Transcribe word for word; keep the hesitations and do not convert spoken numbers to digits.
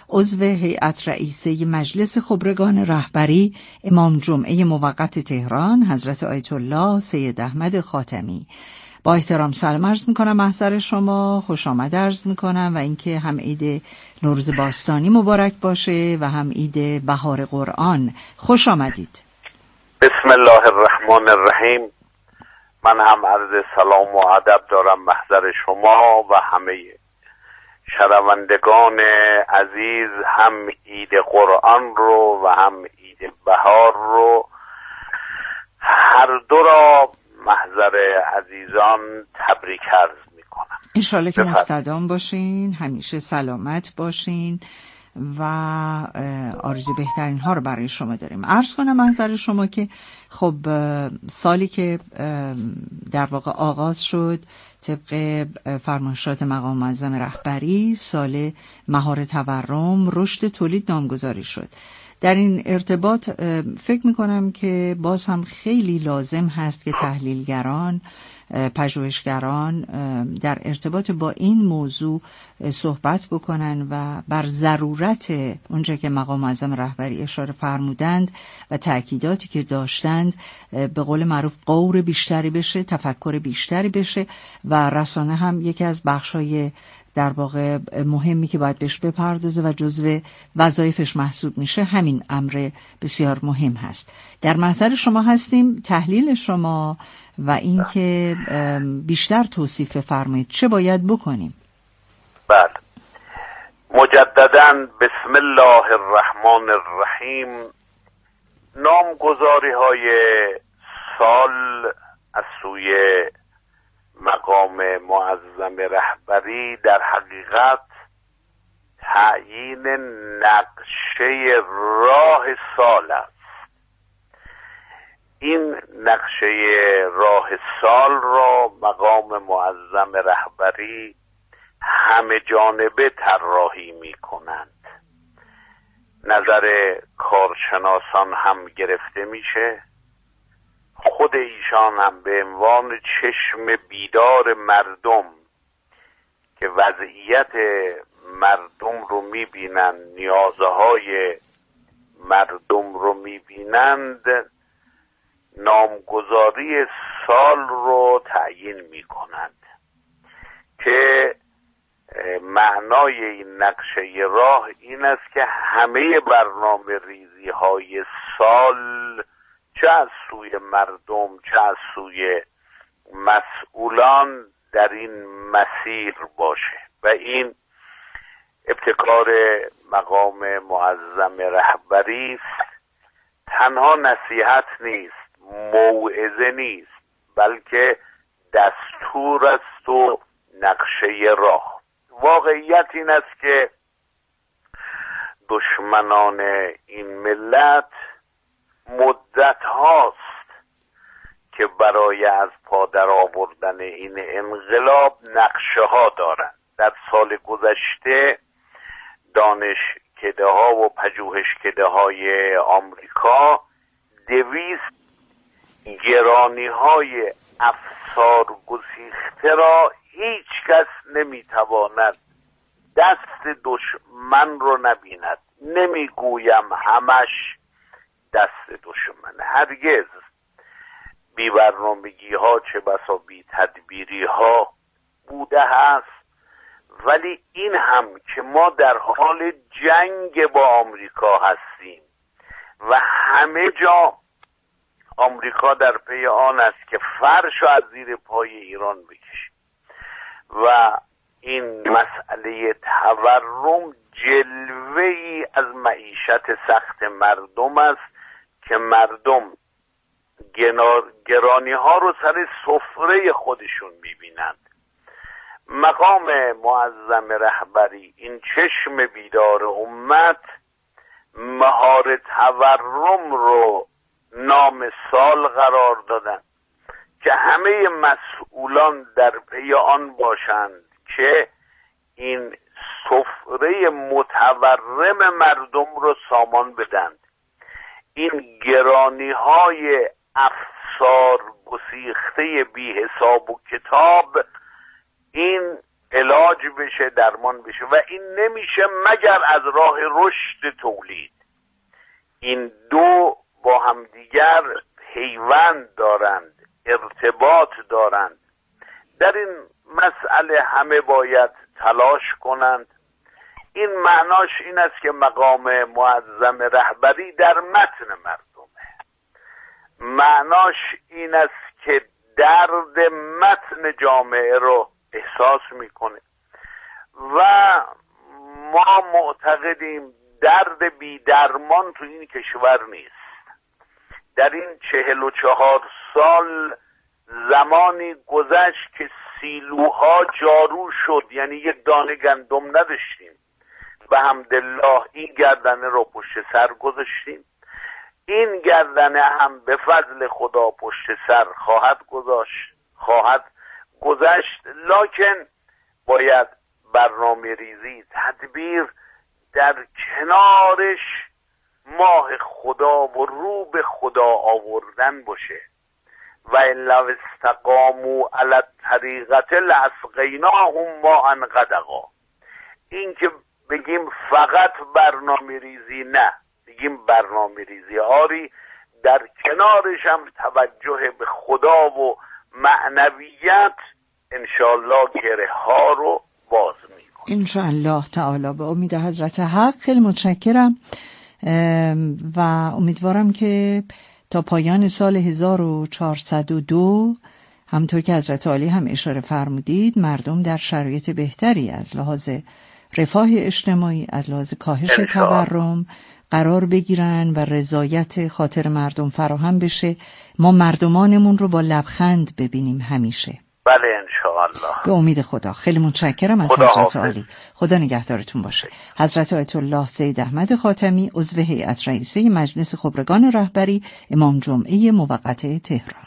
عضو هیئت رئیسه مجلس خبرگان رهبری امام جمعه موقت تهران حضرت آیت الله سید احمد خاتمی. با احترام سلام عرض میکنم محضر شما، خوش آمد عرض میکنم و اینکه هم عید نوروز باستانی مبارک باشه و هم عید بهار قرآن. خوش آمدید. بسم الله الرحمن الرحیم. من هم عرض سلام و ادب دارم محضر شما و همه شنوندگان عزیز، هم عید قرآن رو و هم عید بهار رو، هر دو را محضر عزیزان تبریک عرض میکنم. انشالله که مستدام باشین، همیشه سلامت باشین و آرزوی بهترین ها رو برای شما داریم. عرض کنم محضر شما که خب سالی که در واقع آغاز شد طبق فرمایشات مقام معظم رهبری، سال مهار تورم رشد تولید نامگذاری شد. در این ارتباط فکر میکنم که باز هم خیلی لازم هست که تحلیلگران، پژوهشگران در ارتباط با این موضوع صحبت بکنن و بر ضرورت اونجا که مقام معظم رهبری اشاره فرمودند و تأکیداتی که داشتند به قول معروف غور بیشتری بشه، تفکر بیشتری بشه و رسانه هم یکی از بخشای در واقع مهمی که باید بهش بپردازه و جزو وظایفش محسوب میشه همین امر بسیار مهم هست. در محضر شما هستیم، تحلیل شما و اینکه بیشتر توصیف بفرمایید چه باید بکنیم. بله، مجدداً بسم الله الرحمن الرحیم. نامگذاری های سال از سوی مقام معظم رهبری در حقیقت تعیین نقشه راه سال است. این نقشه راه سال را مقام معظم رهبری همه جانبه طراحی می کنند. نظر کارشناسان هم گرفته میشه، خود ایشان هم به عنوان چشم بیدار مردم که وضعیت مردم رو میبینند، نیازهای مردم رو میبینند، نامگذاری سال رو تعیین میکنند که معنای این نقشه راه این است که همه برنامه ریزی های سال چه از سوی مردم چه از سوی مسئولان در این مسیر باشه و این ابتکار مقام معظم رهبری است. تنها نصیحت نیست، موعظه نیست، بلکه دستور است و نقشه راه. واقعیت این است که دشمنان این ملت مدت هاست که برای از پا در آوردن این انقلاب نقشه ها دارند. در سال گذشته دانشکده ها و پژوهشکده های آمریکا دویست گرانی های افسار گسیخته را هیچ کس نمیتواند دست دشمن رو نبیند. نمیگویم همش دست دشمن، هرگز. بی برنامگی ها چه بسا بی تدبیری ها بوده هست، ولی این هم که ما در حال جنگ با آمریکا هستیم و همه جا آمریکا در پی آن است که فرش از زیر پای ایران بکشه و این مسئله تورم جلوه‌ای از معیشت سخت مردم است که مردم گرانی ها رو سر سفره خودشون میبینند. مقام معظم رهبری، این چشم بیدار امت، مهار تورم رو نام سال قرار دادن که همه مسئولان در پی آن باشند که این سفره متورم مردم رو سامان بدند. این گرانی های افسار گسیخته بی حساب و کتاب، این علاج بشه، درمان بشه و این نمیشه مگر از راه رشد تولید. این دو با همدیگر پیوند دارند، ارتباط دارند. در این مسئله همه باید تلاش کنند. این معناش این است که مقام معظم رهبری در متن مردمه. معناش این است که درد متن جامعه رو احساس میکنه و ما معتقدیم درد بی درمان تو این کشور نیست. در این چهل و چهار سال زمانی گذشت که سیلوها جارو شد، یعنی یک دانه گندم نداشتیم. به حمدالله این گردنه رو پشت سر گذاشتیم. این گردنه هم به فضل خدا پشت سر خواهد گذاشت خواهد گذشت لکن باید برنامه ریزی، تدبیر در کنارش ماه خدا و رو به خدا آوردن باشه. و لو استقاموا علی الطریقة لاسقیناهم ماء غدقا. این که بگیم فقط برنامه ریزی، نه، بگیم برنامه ریزی آری، در کنارش هم توجه به خدا و معنویت انشالله گره ها رو باز میکنه انشالله تعالی. به امید حضرت حق خیلی متشکرم و امیدوارم که تا پایان سال هزار و چهارصد و دو همطور که حضرت عالی هم اشاره فرمودید مردم در شرایط بهتری از لحاظ رفاه اجتماعی، از لحاظ کاهش تورم قرار بگیرن و رضایت خاطر مردم فراهم بشه. ما مردمانمون رو با لبخند ببینیم همیشه. بله انشاءالله. به امید خدا. خیلی متشکرم از حضرت عالی. خدا نگهدارتون باشه. حضرت آیت الله سید احمد خاتمی عضو هیئت رئیسه مجلس خبرگان رهبری امام جمعه موقته تهران.